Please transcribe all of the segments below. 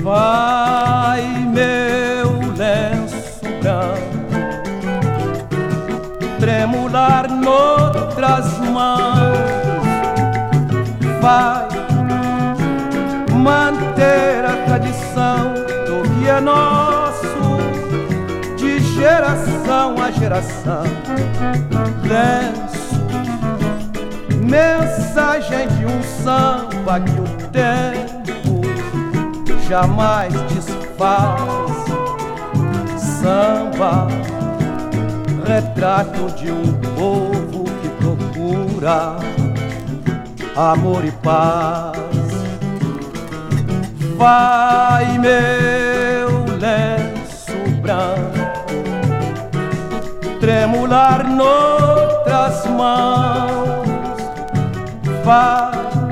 Vai, meu lenço branco, tremular noutras mãos. Vai manter a tradição do que é nosso, de geração a geração. Lenço, mensagem de um samba que o tempo jamais desfaz. Samba, retrato de um povo que procura amor e paz. Vai, meu lenço branco, tremular noutras mãos. Vai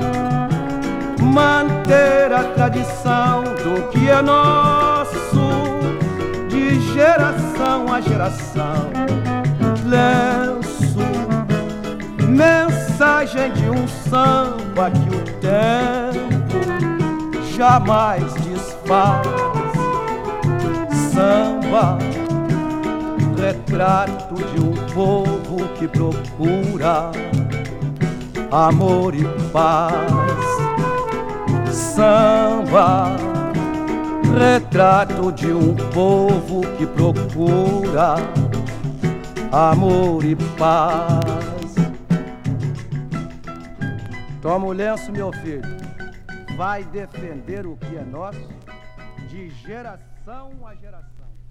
manter a tradição do que é nosso, de geração a geração. Lenço, mensagem de um samba que o tempo jamais desfaz. Samba, retrato de um povo que procura amor e paz. Samba, retrato de um povo que procura amor e paz. Toma o lenço, meu filho. Vai defender o que é nosso, de geração a geração.